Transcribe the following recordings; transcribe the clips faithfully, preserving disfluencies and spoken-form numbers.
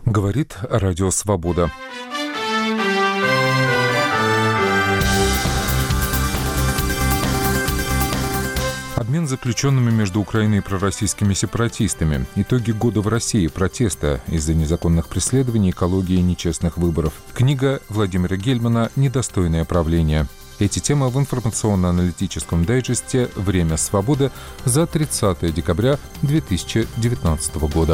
Говорит Радио Свобода. Обмен заключенными между Украиной и пророссийскими сепаратистами. Итоги года в России. Протеста из-за незаконных преследований, экологии и нечестных выборов. Книга Владимира Гельмана «Недостойное правление». Эти темы в информационно-аналитическом дайджесте «Время свободы» за тридцатое декабря две тысячи девятнадцатого года.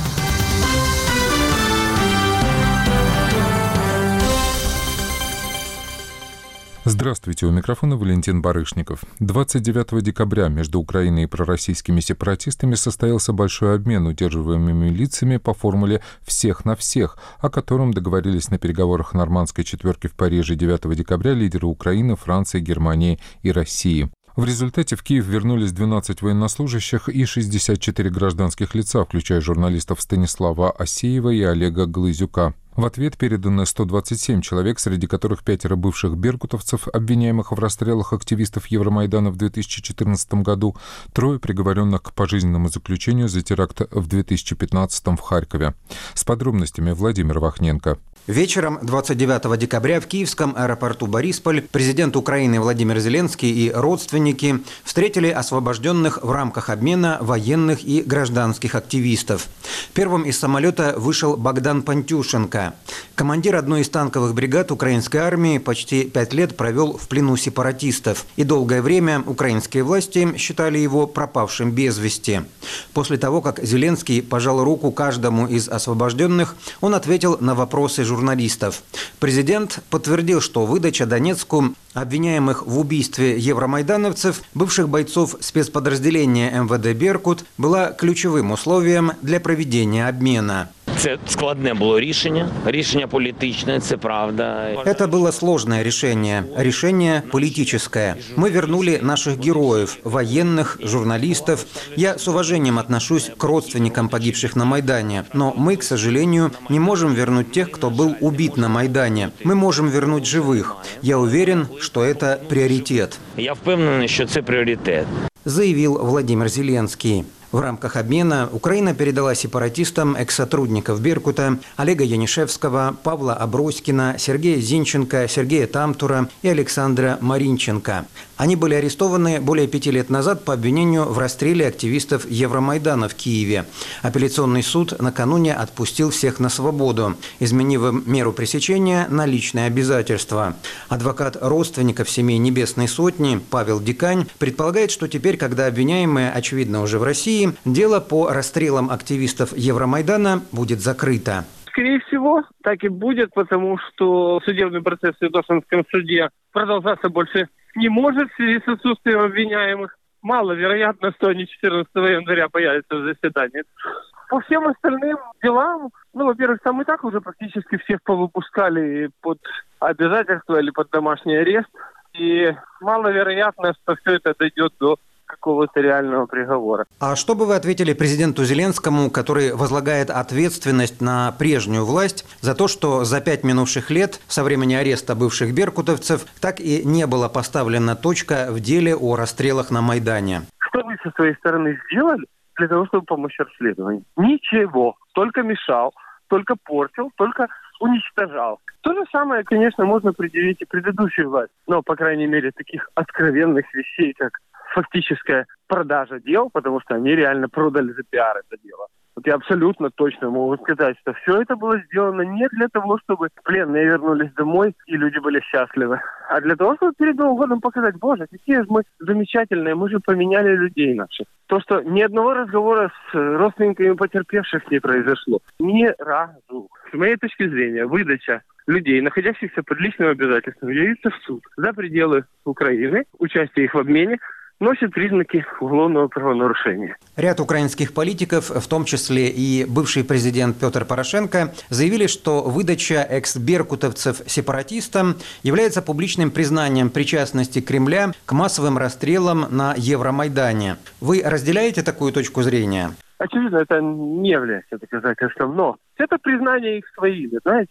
Здравствуйте, у микрофона Валентин Барышников. двадцать девятого декабря между Украиной и пророссийскими сепаратистами состоялся большой обмен удерживаемыми лицами по формуле «всех на всех», о котором договорились на переговорах Нормандской четверки в Париже девятого декабря лидеры Украины, Франции, Германии и России. В результате в Киев вернулись двенадцать военнослужащих и шестьдесят четыре гражданских лица, включая журналистов Станислава Асеева и Олега Глызюка. В ответ переданы сто двадцать семь человек, среди которых пятеро бывших беркутовцев, обвиняемых в расстрелах активистов Евромайдана в две тысячи четырнадцатом году, трое приговоренных к пожизненному заключению за теракт в две тысячи пятнадцатом в Харькове. С подробностями Владимир Вахненко. Вечером двадцать девятого декабря в киевском аэропорту Борисполь президент Украины Владимир Зеленский и родственники встретили освобожденных в рамках обмена военных и гражданских активистов. Первым из самолета вышел Богдан Пантюшенко. Командир одной из танковых бригад украинской армии почти пять лет провел в плену сепаратистов. И долгое время украинские власти считали его пропавшим без вести. После того, как Зеленский пожал руку каждому из освобожденных, он ответил на вопросы журналистов. журналистов. Президент подтвердил, что выдача Донецку обвиняемых в убийстве евромайдановцев, бывших бойцов спецподразделения эм вэ дэ «Беркут», была ключевым условием для проведения обмена. Це складне було рішення, рішення політичне, це правда. Это было сложное решение, решение политическое. Мы вернули наших героев, военных, журналистов. Я с уважением отношусь к родственникам погибших на Майдане, но мы, к сожалению, не можем вернуть тех, кто был убит на Майдане. Мы можем вернуть живых. Я уверен, что это приоритет. Я впевнений, що це пріоритет, заявил Владимир Зеленский. В рамках обмена Украина передала сепаратистам экс-сотрудников «Беркута» Олега Янишевского, Павла Аброськина, Сергея Зинченко, Сергея Тамтура и Александра Маринченко. Они были арестованы более пяти лет назад по обвинению в расстреле активистов Евромайдана в Киеве. Апелляционный суд накануне отпустил всех на свободу, изменив им меру пресечения на личные обязательства. Адвокат родственников семей Небесной Сотни Павел Дикань предполагает, что теперь, когда обвиняемые, очевидно, уже в России, дело по расстрелам активистов Евромайдана будет закрыто. Скорее всего, так и будет, потому что судебный процесс в Святошинском суде продолжаться больше не может в связи с отсутствием обвиняемых. Маловероятно, что они четырнадцатого января появятся в заседании. По всем остальным делам, ну, во-первых, там и так уже практически всех повыпускали под обязательства или под домашний арест. И маловероятно, что все это дойдет до какого-то реального приговора. А что бы вы ответили президенту Зеленскому, который возлагает ответственность на прежнюю власть за то, что за пять минувших лет со времени ареста бывших беркутовцев так и не была поставлена точка в деле о расстрелах на Майдане? Что вы со своей стороны сделали для того, чтобы помочь расследованию? Ничего. Только мешал, только портил, только уничтожал. То же самое, конечно, можно предъявить и предыдущей власти. Но, по крайней мере, таких откровенных вещей, как фактическая продажа дел, потому что они реально продали за пиар это дело. Вот я абсолютно точно могу сказать, что все это было сделано не для того, чтобы пленные вернулись домой и люди были счастливы, а для того, чтобы перед Новым годом показать: боже, какие же мы замечательные, мы же поменяли людей наших. То, что ни одного разговора с родственниками потерпевших не произошло. Ни разу. С моей точки зрения, выдача людей, находящихся под личным обязательством, явиться в суд за пределы Украины, участие их в обмене, носит признаки уголовного правонарушения. Ряд украинских политиков, в том числе и бывший президент Петр Порошенко, заявили, что выдача экс-беркутовцев сепаратистам является публичным признанием причастности Кремля к массовым расстрелам на Евромайдане. Вы разделяете такую точку зрения? Очевидно, это не является доказательством, но это признание их своими, знаете.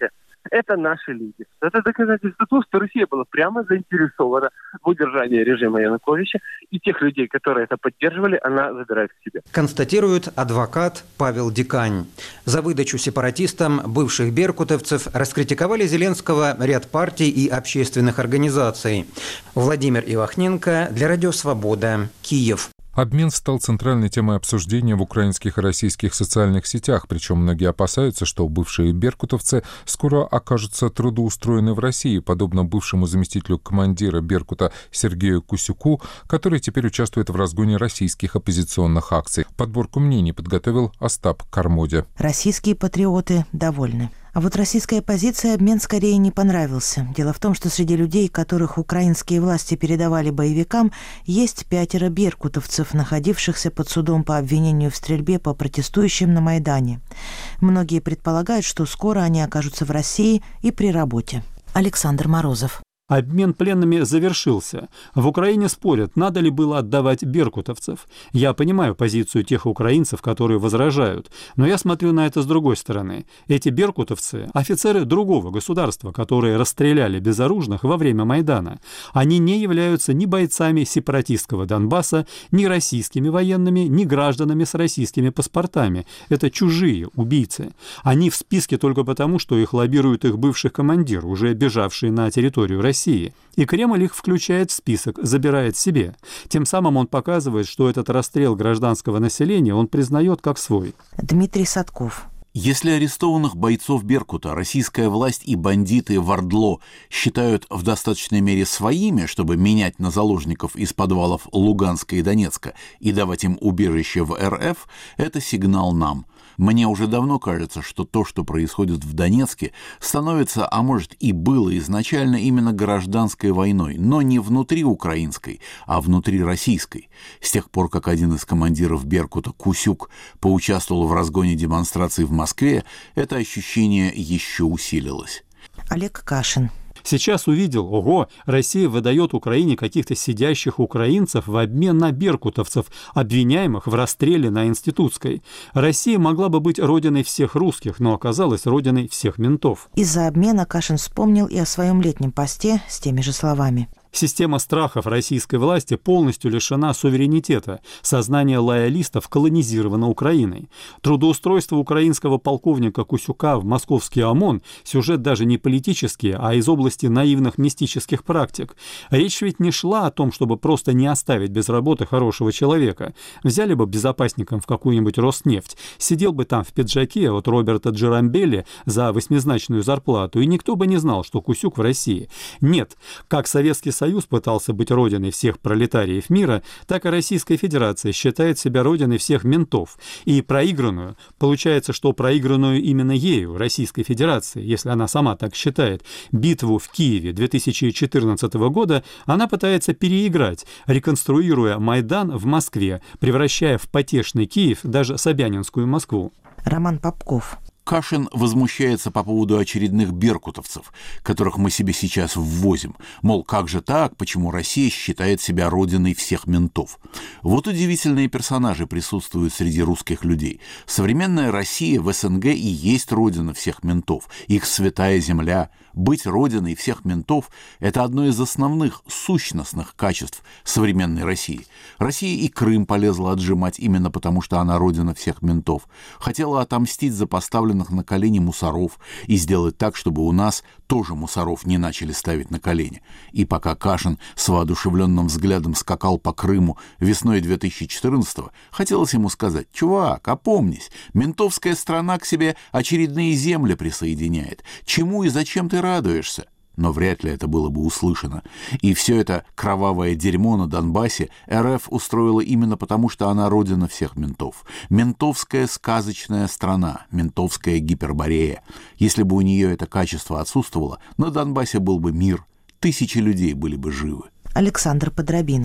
Это наши люди. Это доказательство того, что Россия была прямо заинтересована в удержании режима Януковича, и тех людей, которые это поддерживали, она забирает к себе. Констатирует адвокат Павел Дикань. За выдачу сепаратистам бывших беркутовцев раскритиковали Зеленского ряд партий и общественных организаций. Владимир Ивахненко для Радио Свобода, Киев. Обмен стал центральной темой обсуждения в украинских и российских социальных сетях, причем многие опасаются, что бывшие беркутовцы скоро окажутся трудоустроены в России, подобно бывшему заместителю командира Беркута Сергею Кусюку, который теперь участвует в разгоне российских оппозиционных акций. Подборку мнений подготовил Остап Кармоди. Российские патриоты довольны. А вот российской оппозиции обмен скорее не понравился. Дело в том, что среди людей, которых украинские власти передавали боевикам, есть пятеро беркутовцев, находившихся под судом по обвинению в стрельбе по протестующим на Майдане. Многие предполагают, что скоро они окажутся в России и при работе. Александр Морозов. Обмен пленными завершился. В Украине спорят, надо ли было отдавать беркутовцев. Я понимаю позицию тех украинцев, которые возражают, но я смотрю на это с другой стороны. Эти беркутовцы – офицеры другого государства, которые расстреляли безоружных во время Майдана. Они не являются ни бойцами сепаратистского Донбасса, ни российскими военными, ни гражданами с российскими паспортами. Это чужие убийцы. Они в списке только потому, что их лоббирует их бывший командир, уже бежавший на территорию России. России. И Кремль их включает в список, забирает себе. Тем самым он показывает, что этот расстрел гражданского населения он признает как свой. Дмитрий Садков. Если арестованных бойцов Беркута российская власть и бандиты в Ордло считают в достаточной мере своими, чтобы менять на заложников из подвалов Луганска и Донецка и давать им убежище в эр эф, это сигнал нам. Мне уже давно кажется, что то, что происходит в Донецке, становится, а может и было изначально именно гражданской войной, но не внутри украинской, а внутри российской. С тех пор, как один из командиров Беркута, Кусюк, поучаствовал в разгоне демонстраций в Москве, это ощущение еще усилилось. Олег Кашин. Сейчас увидел, ого, Россия выдает Украине каких-то сидящих украинцев в обмен на беркутовцев, обвиняемых в расстреле на Институтской. Россия могла бы быть родиной всех русских, но оказалась родиной всех ментов. Из-за обмена Кашин вспомнил и о своем летнем посте с теми же словами. Система страхов российской власти полностью лишена суверенитета. Сознание лоялистов колонизировано Украиной. Трудоустройство украинского полковника Кусюка в московский ОМОН – сюжет даже не политический, а из области наивных мистических практик. Речь ведь не шла о том, чтобы просто не оставить без работы хорошего человека. Взяли бы безопасником в какую-нибудь Роснефть, сидел бы там в пиджаке от Роберта Джерамбелли за восьмизначную зарплату, и никто бы не знал, что Кусюк в России. Нет, как Советский Союз Союз пытался быть родиной всех пролетариев мира, так и Российская Федерация считает себя родиной всех ментов. И проигранную, получается, что проигранную именно ею, Российской Федерации, если она сама так считает, битву в Киеве две тысячи четырнадцатого года она пытается переиграть, реконструируя Майдан в Москве, превращая в потешный Киев даже Собянинскую Москву. Роман Попков. Кашин возмущается по поводу очередных беркутовцев, которых мы себе сейчас ввозим. Мол, как же так, почему Россия считает себя родиной всех ментов? Вот удивительные персонажи присутствуют среди русских людей. Современная Россия в эс эн гэ и есть родина всех ментов, их святая земля. Быть родиной всех ментов – это одно из основных сущностных качеств современной России. Россия и Крым полезла отжимать именно потому, что она родина всех ментов. Хотела отомстить за поставленных на колени мусоров и сделать так, чтобы у нас тоже мусоров не начали ставить на колени. И пока Кашин с воодушевленным взглядом скакал по Крыму весной две тысячи четырнадцатого, хотелось ему сказать: «Чувак, опомнись, ментовская страна к себе очередные земли присоединяет. Чему и зачем ты радуешься?» Но вряд ли это было бы услышано. И все это кровавое дерьмо на Донбассе эр эф устроила именно потому, что она родина всех ментов. Ментовская сказочная страна, ментовская гиперборея. Если бы у нее это качество отсутствовало, на Донбассе был бы мир, тысячи людей были бы живы. Александр Подробинок.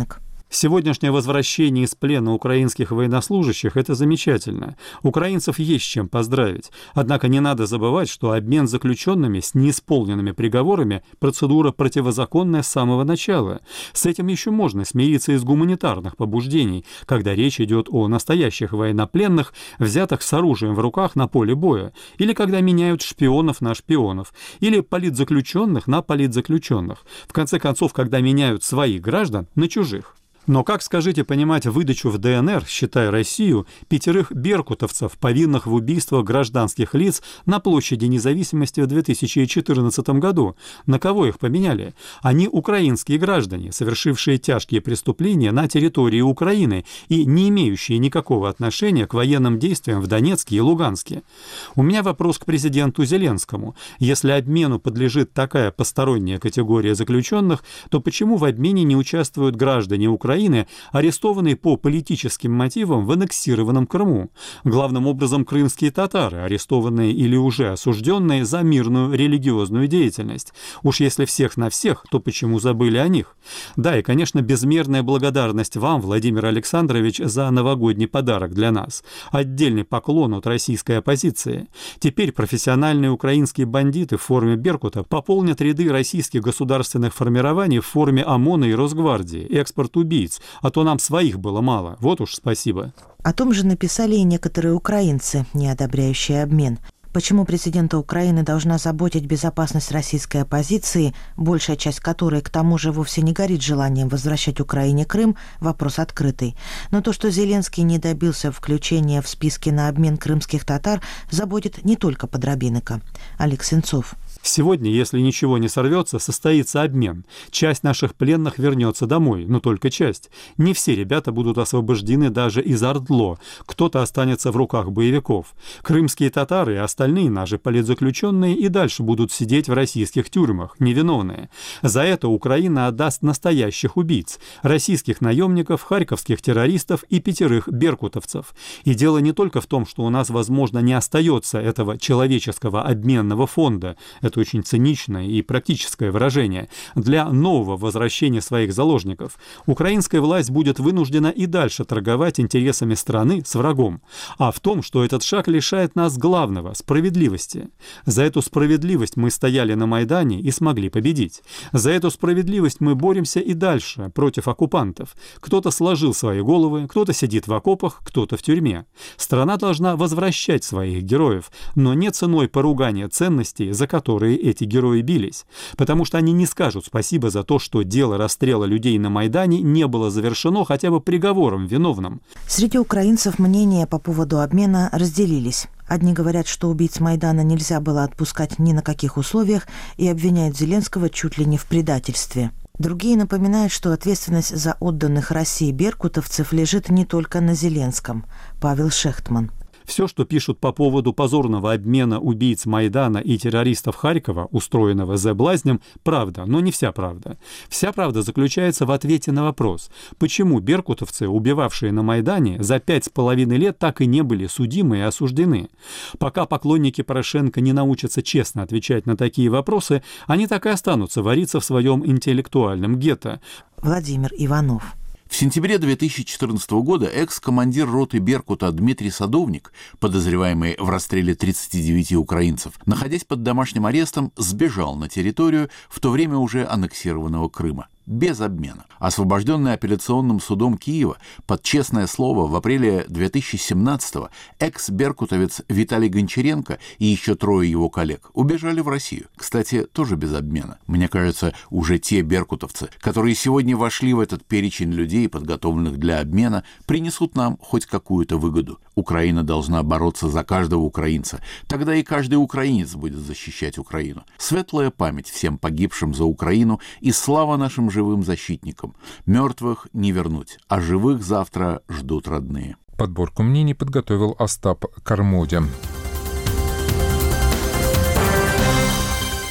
Сегодняшнее возвращение из плена украинских военнослужащих – это замечательно. Украинцев есть чем поздравить. Однако не надо забывать, что обмен заключенными с неисполненными приговорами – процедура противозаконная с самого начала. С этим еще можно смириться из гуманитарных побуждений, когда речь идет о настоящих военнопленных, взятых с оружием в руках на поле боя, или когда меняют шпионов на шпионов, или политзаключенных на политзаключенных. В конце концов, когда меняют своих граждан на чужих. Но как, скажите, понимать выдачу в ДНР, считая Россию, пятерых беркутовцев, повинных в убийствах гражданских лиц на площади Независимости в две тысячи четырнадцатом году? На кого их поменяли? Они украинские граждане, совершившие тяжкие преступления на территории Украины и не имеющие никакого отношения к военным действиям в Донецке и Луганске. У меня вопрос к президенту Зеленскому. Если обмену подлежит такая посторонняя категория заключенных, то почему в обмене не участвуют граждане Украины, Украины, арестованные по политическим мотивам в аннексированном Крыму. Главным образом крымские татары, арестованные или уже осужденные за мирную религиозную деятельность. Уж если всех на всех, то почему забыли о них? Да, и, конечно, безмерная благодарность вам, Владимир Александрович, за новогодний подарок для нас. Отдельный поклон от российской оппозиции. Теперь профессиональные украинские бандиты в форме Беркута пополнят ряды российских государственных формирований в форме ОМОНа и Росгвардии, экспорт убийц, а то нам своих было мало. Вот уж спасибо. О том же написали и некоторые украинцы, не одобряющие обмен. Почему президента Украины должна заботить безопасность российской оппозиции, большая часть которой, к тому же, вовсе не горит желанием возвращать Украине Крым, вопрос открытый. Но то, что Зеленский не добился включения в списки на обмен крымских татар, заботит не только Подробинника. Олег Сенцов. Сегодня, если ничего не сорвется, состоится обмен. Часть наших пленных вернется домой, но только часть. Не все ребята будут освобождены даже из ОРДЛО. Кто-то останется в руках боевиков. Крымские татары и остальные наши политзаключенные и дальше будут сидеть в российских тюрьмах, невиновные. За это Украина отдаст настоящих убийц, российских наемников, харьковских террористов и пятерых беркутовцев. И дело не только в том, что у нас, возможно, не остается этого человеческого обменного фонда. Это очень циничное и практическое выражение. Для нового возвращения своих заложников украинская власть будет вынуждена и дальше торговать интересами страны с врагом. А в том, что этот шаг лишает нас главного – справедливости. За эту справедливость мы стояли на Майдане и смогли победить. За эту справедливость мы боремся и дальше против оккупантов. Кто-то сложил свои головы, кто-то сидит в окопах, кто-то в тюрьме. Страна должна возвращать своих героев, но не ценой поругания ценностей, за которые эти герои бились, потому что они не скажут спасибо за то, что дело расстрела людей на Майдане не было завершено хотя бы приговором виновным. Среди украинцев мнения по поводу обмена разделились. Одни говорят, что убийц Майдана нельзя было отпускать ни на каких условиях и обвиняют Зеленского чуть ли не в предательстве. Другие напоминают, что ответственность за отданных России беркутовцев лежит не только на Зеленском. Павел Шехтман. Все, что пишут по поводу позорного обмена убийц Майдана и террористов Харькова, устроенного Зе Блазнем, правда, но не вся правда. Вся правда заключается в ответе на вопрос, почему беркутовцы, убивавшие на Майдане, за пять с половиной лет так и не были судимы и осуждены. Пока поклонники Порошенко не научатся честно отвечать на такие вопросы, они так и останутся вариться в своем интеллектуальном гетто. Владимир Иванов. В сентябре две тысячи четырнадцатого года экс-командир роты Беркута Дмитрий Садовник, подозреваемый в расстреле тридцати девяти украинцев, находясь под домашним арестом, сбежал на территорию в то время уже аннексированного Крыма. Без обмена. Освобожденный апелляционным судом Киева под честное слово в апреле две тысячи семнадцатого экс-беркутовец Виталий Гончаренко и еще трое его коллег убежали в Россию. Кстати, тоже без обмена. Мне кажется, уже те беркутовцы, которые сегодня вошли в этот перечень людей, подготовленных для обмена, принесут нам хоть какую-то выгоду. Украина должна бороться за каждого украинца. Тогда и каждый украинец будет защищать Украину. Светлая память всем погибшим за Украину и слава нашим живым защитникам. Мертвых не вернуть, а живых завтра ждут родные. Подборку мнений подготовил Остап Кармоди.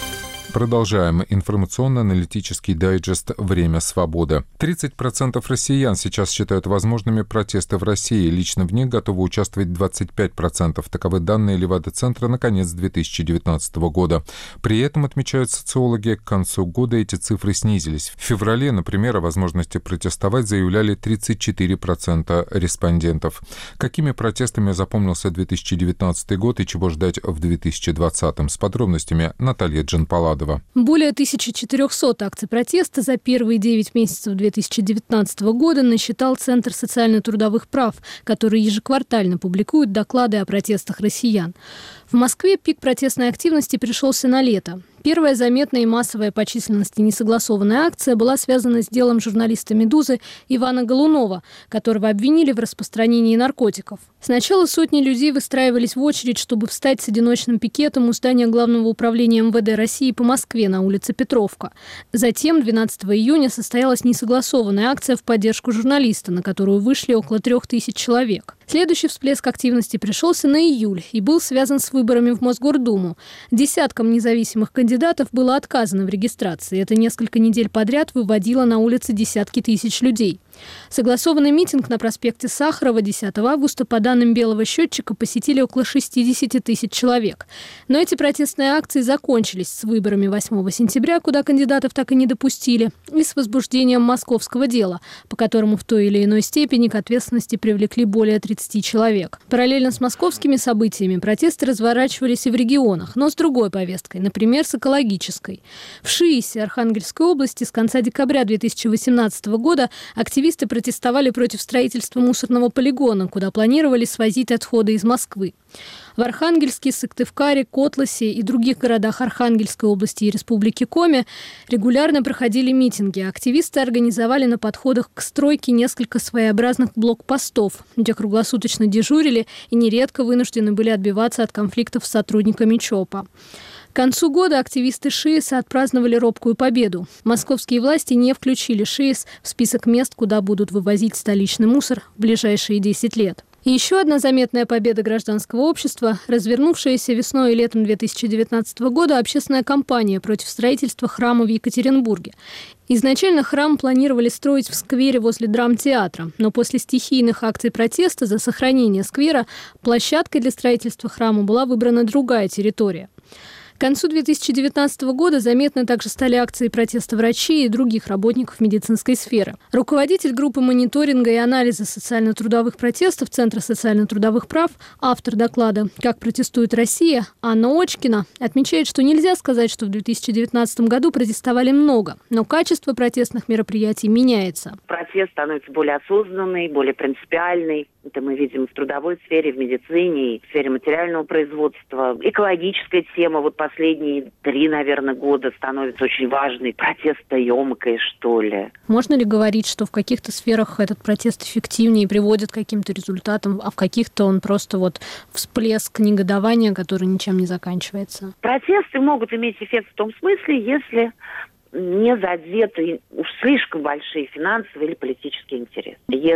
Продолжаем информационно-аналитический дайджест «Время свободы». тридцать процентов россиян сейчас считают возможными протесты в России. Лично в них готовы участвовать двадцать пять процентов. Таковы данные Левада-центра на конец две тысячи девятнадцатого года. При этом, отмечают социологи, к концу года эти цифры снизились. В феврале, например, о возможности протестовать заявляли тридцать четыре процента респондентов. Какими протестами запомнился две тысячи девятнадцатый год и чего ждать в две тысячи двадцатом? С подробностями Наталья Джанпаладова. Более тысяча четыреста акций протеста за первые девять месяцев две тысячи девятнадцатого года насчитал Центр социально-трудовых прав, который ежеквартально публикует доклады о протестах россиян. В Москве пик протестной активности пришелся на лето. Первая заметная и массовая по численности несогласованная акция была связана с делом журналиста «Медузы» Ивана Голунова, которого обвинили в распространении наркотиков. Сначала сотни людей выстраивались в очередь, чтобы встать с одиночным пикетом у здания Главного управления эм вэ дэ России по Москве на улице Петровка. Затем, двенадцатого июня, состоялась несогласованная акция в поддержку журналиста, на которую вышли около трех тысяч человек. Следующий всплеск активности пришелся на июль и был связан с выборами в Мосгордуму. Десяткам независимых кандидатов было отказано в регистрации. Это несколько недель подряд выводило на улицы десятки тысяч людей. Согласованный митинг на проспекте Сахарова десятого августа, по данным Белого счетчика, посетили около шестьдесят тысяч человек. Но эти протестные акции закончились с выборами восьмого сентября, куда кандидатов так и не допустили, и с возбуждением московского дела, по которому в той или иной степени к ответственности привлекли более тридцати человек. Параллельно с московскими событиями протесты разворачивались и в регионах, но с другой повесткой, например, с экологической. В Шиисе Архангельской области с конца декабря две тысячи восемнадцатого года активисты протестовали против строительства мусорного полигона, куда планировали свозить отходы из Москвы. В Архангельске, Сыктывкаре, Котласе и других городах Архангельской области и Республики Коми регулярно проходили митинги. Активисты организовали на подходах к стройке несколько своеобразных блокпостов, где круглосуточно дежурили и нередко вынуждены были отбиваться от конфликтов с сотрудниками ЧОПа. К концу года активисты ШИЭСа отпраздновали робкую победу. Московские власти не включили ШИЭС в список мест, куда будут вывозить столичный мусор в ближайшие десять лет. И еще одна заметная победа гражданского общества – развернувшаяся весной и летом две тысячи девятнадцатого года общественная кампания против строительства храма в Екатеринбурге. Изначально храм планировали строить в сквере возле драмтеатра, но после стихийных акций протеста за сохранение сквера площадкой для строительства храма была выбрана другая территория. К концу две тысячи девятнадцатого года заметны также стали акции протеста врачей и других работников медицинской сферы. Руководитель группы мониторинга и анализа социально-трудовых протестов Центра социально-трудовых прав, автор доклада «Как протестует Россия» Анна Очкина отмечает, что нельзя сказать, что в две тысячи девятнадцатом году протестовали много, но качество протестных мероприятий меняется. Протест становится более осознанный, более принципиальный. Это мы видим в трудовой сфере, в медицине, в сфере материального производства. Экологическая тема вот последние три, наверное, года становится очень важной, протестоемкой, что ли. Можно ли говорить, что в каких-то сферах этот протест эффективнее и приводит к каким-то результатам, а в каких-то он просто вот всплеск негодования, который ничем не заканчивается? Протесты могут иметь эффект в том смысле, если не задеты уж слишком большие финансовые или политические интересы.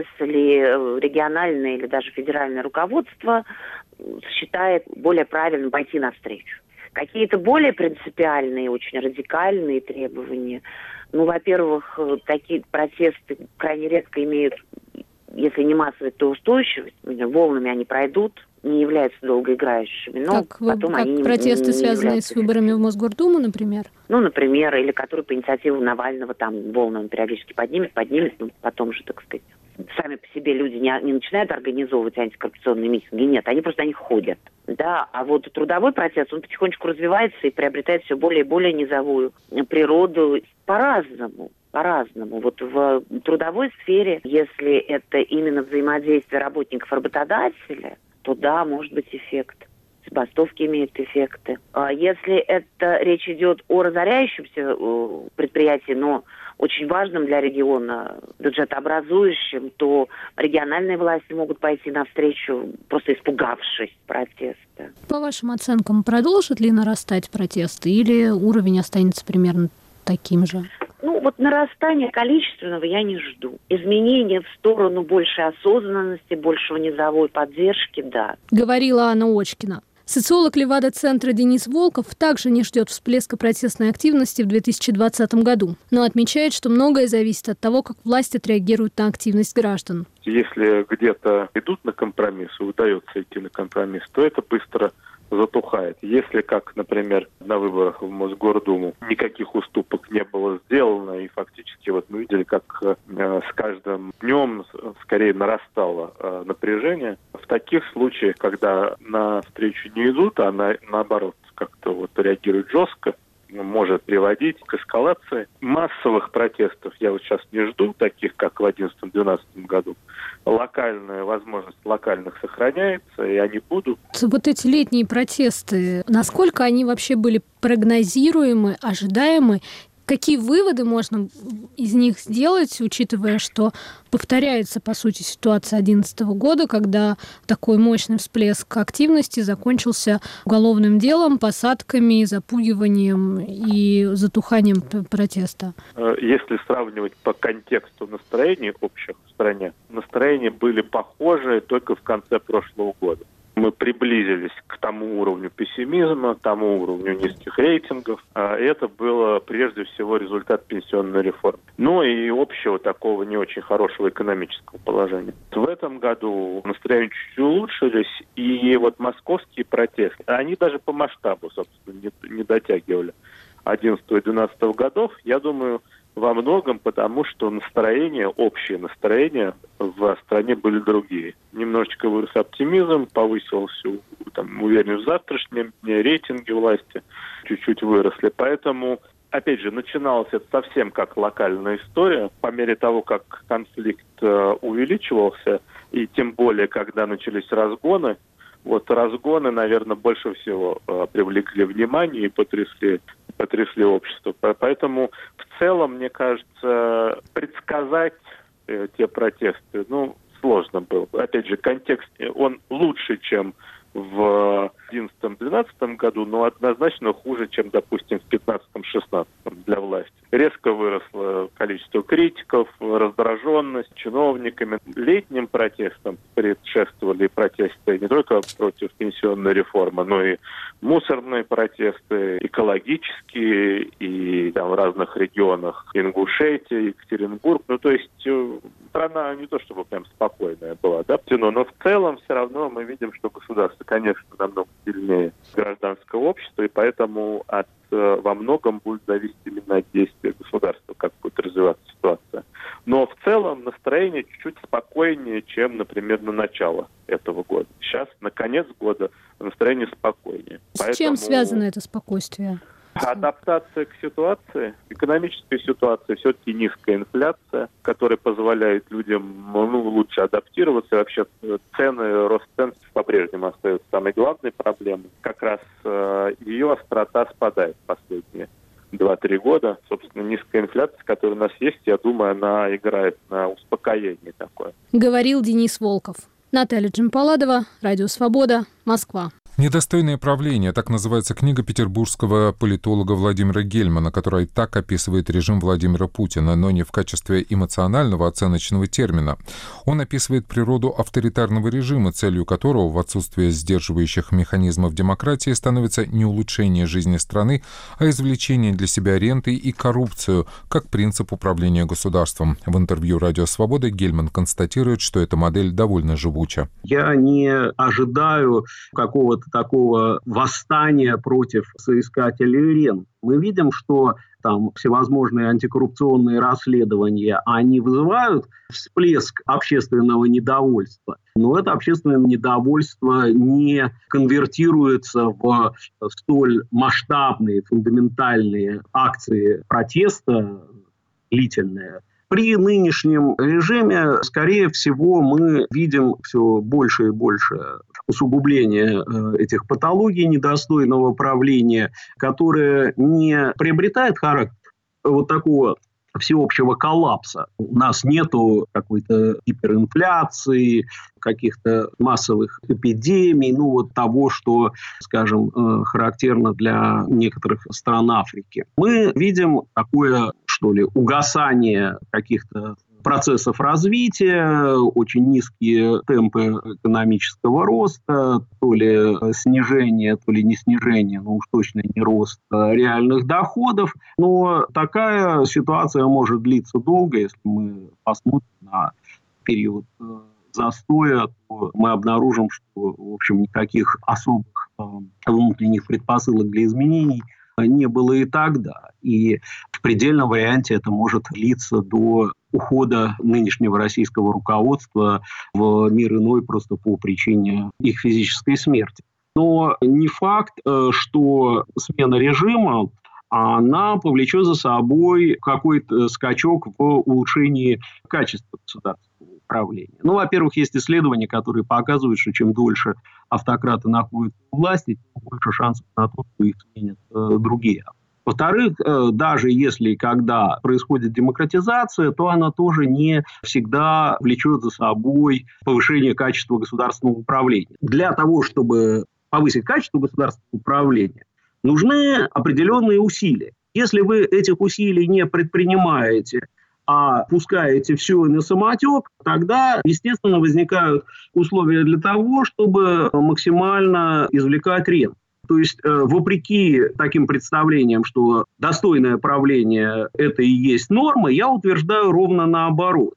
Если региональное или даже федеральное руководство считает более правильным пойти навстречу. Какие-то более принципиальные, очень радикальные требования. Ну, во-первых, такие протесты крайне редко имеют, если не массовую, то устойчивость. Волнами они пройдут, не являются долгоиграющими. Но как вы, потом как они протесты, не, не связанные с выборами в Мосгордуму, например? Ну, например, или которые по инициативе Навального там волнами периодически поднимет, поднимет, ну, потом же, так сказать, сами по себе люди не, не начинают организовывать антикоррупционные митинги. Нет, они просто на них ходят. Да, а вот трудовой процесс, он потихонечку развивается и приобретает все более и более низовую природу по-разному. По-разному. Вот в трудовой сфере, если это именно взаимодействие работников и работодателя, то да, может быть эффект. Забастовки имеют эффекты. А если это речь идет о разоряющемся предприятии, но очень важным для региона, бюджетообразующим, то региональные власти могут пойти навстречу, просто испугавшись протеста. По вашим оценкам, продолжит ли нарастать протесты или уровень останется примерно таким же? Ну, вот нарастания количественного я не жду. Изменения в сторону большей осознанности, большего низовой поддержки, да. Говорила Анна Очкина. Социолог Левада-центра Денис Волков также не ждет всплеска протестной активности в две тысячи двадцатом году, но отмечает, что многое зависит от того, как власть отреагирует на активность граждан. Если где-то идут на компромисс, удается идти на компромисс, то это быстро затухает. Если, как, например, на выборах в Мосгордуму никаких уступок не было сделано, и фактически вот мы видели, как э, с каждым днем скорее нарастало э, напряжение. В таких случаях, когда на встречу не идут, а на, наоборот как-то вот реагируют жестко, может приводить к эскалации. Массовых протестов я вот сейчас не жду, таких как в одиннадцатом-двенадцатом году. Локальная возможность локальных сохраняется, и они будут. Вот эти летние протесты, насколько они вообще были прогнозируемы, ожидаемы? Какие выводы можно из них сделать, учитывая, что повторяется, по сути, ситуация две тысячи одиннадцатого года, когда такой мощный всплеск активности закончился уголовным делом, посадками, запугиванием и затуханием протеста? Если сравнивать по контексту настроений общих в стране, настроения были похожи только в конце прошлого года. Мы приблизились к тому уровню пессимизма, тому уровню низких рейтингов. А это было прежде всего результат пенсионной реформы. Ну и общего такого не очень хорошего экономического положения. В этом году настроения чуть улучшились, и вот московские протесты, они даже по масштабу, собственно, не, не дотягивали одиннадцатого и двенадцатого годов. Я думаю, во многом потому, что настроение, общее настроение в стране были другие. Немножечко вырос оптимизм, повысился там, уверенность в завтрашнем дне, рейтинги власти чуть-чуть выросли. Поэтому, опять же, начиналось это совсем как локальная история. По мере того, как конфликт э, увеличивался, и тем более, когда начались разгоны, вот разгоны, наверное, больше всего э, привлекли внимание и потрясли, потрясли общество. Поэтому в целом, мне кажется, предсказать э, те протесты, ну, сложно было. Опять же, контекст, он лучше, чем в одиннадцатом-двенадцатом году, но однозначно хуже, чем, допустим, в пятнадцатом-шестнадцатом для власти. Резко выросло количество критиков, раздраженность чиновниками. Летним протестам предшествовали протесты не только против пенсионной реформы, но и мусорные протесты, экологические, и там, в разных регионах Ингушетия, Екатеринбург. Ну, то есть страна не то чтобы прям спокойная была, да, но в целом все равно мы видим, что государство, конечно, намного сильнее гражданского общества, и поэтому от, во многом будет зависеть именно от действия государства, как будет развиваться ситуация. Но в целом настроение чуть-чуть спокойнее, чем, например, на начало этого года. Сейчас, на конец года, настроение спокойнее. С Поэтому... чем связано это спокойствие? Адаптация к ситуации, экономической ситуации, все-таки низкая инфляция, которая позволяет людям ну, лучше адаптироваться. И вообще цены, рост цен по-прежнему остается самой главной проблемой. Как раз э, ее острота спадает в последние два-три года. Собственно, низкая инфляция, которая у нас есть, я думаю, она играет на успокоение такое. Говорил Денис Волков. Наталья Джампаладова, Радио Свобода, Москва. «Недостойное правление» — так называется книга петербургского политолога Владимира Гельмана, которая так описывает режим Владимира Путина, но не в качестве эмоционального оценочного термина. Он описывает природу авторитарного режима, целью которого в отсутствие сдерживающих механизмов демократии становится не улучшение жизни страны, а извлечение для себя ренты и коррупцию как принцип управления государством. В интервью «Радио Свобода» Гельман констатирует, что эта модель довольно живуча. Я не ожидаю какого-то такого восстания против соискателей рент. Мы видим, что там всевозможные антикоррупционные расследования, они вызывают всплеск общественного недовольства. Но это общественное недовольство не конвертируется в столь масштабные, фундаментальные акции протеста, длительные. При нынешнем режиме, скорее всего, мы видим все больше и больше усугубления этих патологий недостойного правления, которое не приобретает характер вот такого всеобщего коллапса. У нас нету какой-то гиперинфляции, каких-то массовых эпидемий, ну вот того, что, скажем, характерно для некоторых стран Африки. Мы видим такое, что ли, угасание каких-то процессов развития, очень низкие темпы экономического роста, то ли снижение, то ли не снижение, но уж точно не рост реальных доходов. Но такая ситуация может длиться долго, если мы посмотрим на период застоя, то мы обнаружим, что, в общем, никаких особых внутренних предпосылок для изменений не было и тогда. И в предельном варианте это может длиться до ухода нынешнего российского руководства в мир иной просто по причине их физической смерти. Но не факт, что смена режима, она повлечет за собой какой-то скачок в улучшении качества государственного управления. Ну, во-первых, есть исследования, которые показывают, что чем дольше автократы находятся у власти, тем больше шансов на то, что их сменят э, другие. Во-вторых, э, даже если когда происходит демократизация, то она тоже не всегда влечет за собой повышение качества государственного управления. Для того, чтобы повысить качество государственного управления, нужны определенные усилия. Если вы этих усилий не предпринимаете, а пускаете все на самотек, тогда, естественно, возникают условия для того, чтобы максимально извлекать ренту. То есть, вопреки таким представлениям, что достойное правление – это и есть норма, я утверждаю ровно наоборот.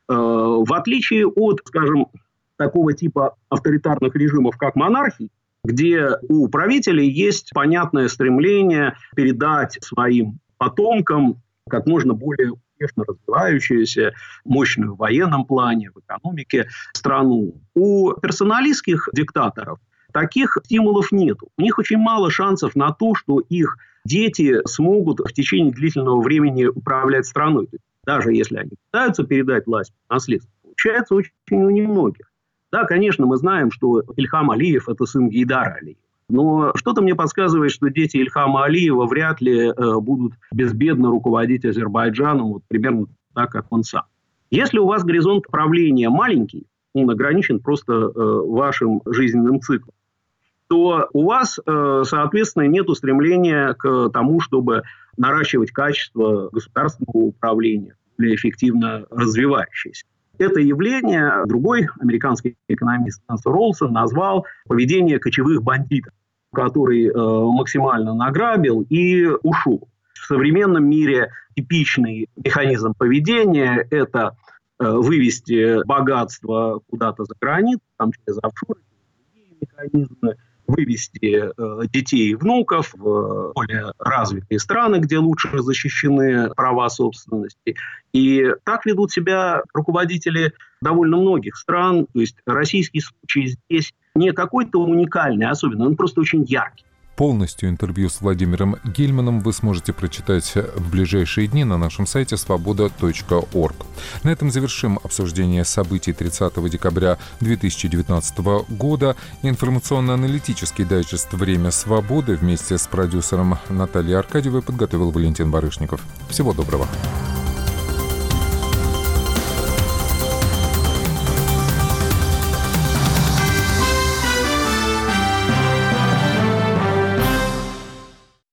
В отличие от, скажем, такого типа авторитарных режимов, как монархии, где у правителей есть понятное стремление передать своим потомкам как можно более успешно развивающуюся, мощную в военном плане, в экономике страну. У персоналистских диктаторов таких стимулов нет. У них очень мало шансов на то, что их дети смогут в течение длительного времени управлять страной. Даже если они пытаются передать власть по наследству, получается очень у немногих. Да, конечно, мы знаем, что Ильхам Алиев – это сын Гейдара Алиева. Но что-то мне подсказывает, что дети Ильхама Алиева вряд ли э, будут безбедно руководить Азербайджаном, вот примерно так, как он сам. Если у вас горизонт правления маленький, он ограничен просто э, вашим жизненным циклом, то у вас, э, соответственно, нет стремления к тому, чтобы наращивать качество государственного управления, более эффективно развивающееся. Это явление другой американский экономист Нэнси Ролсон назвал поведение кочевых бандитов, который э, максимально награбил и ушел. В современном мире типичный механизм поведения – это э, вывести богатство куда-то за границу, там через офшоры, через другие механизмы, вывести э, детей и внуков в более развитые страны, где лучше защищены права собственности. И так ведут себя руководители довольно многих стран. То есть российский случай здесь не какой-то уникальный, особенно, он просто очень яркий. Полностью интервью с Владимиром Гельманом вы сможете прочитать в ближайшие дни на нашем сайте свобода точка орг. На этом завершим обсуждение событий тридцатого декабря две тысячи девятнадцатого года. Информационно-аналитический дайджест «Время свободы» вместе с продюсером Натальей Аркадьевой подготовил Валентин Барышников. Всего доброго.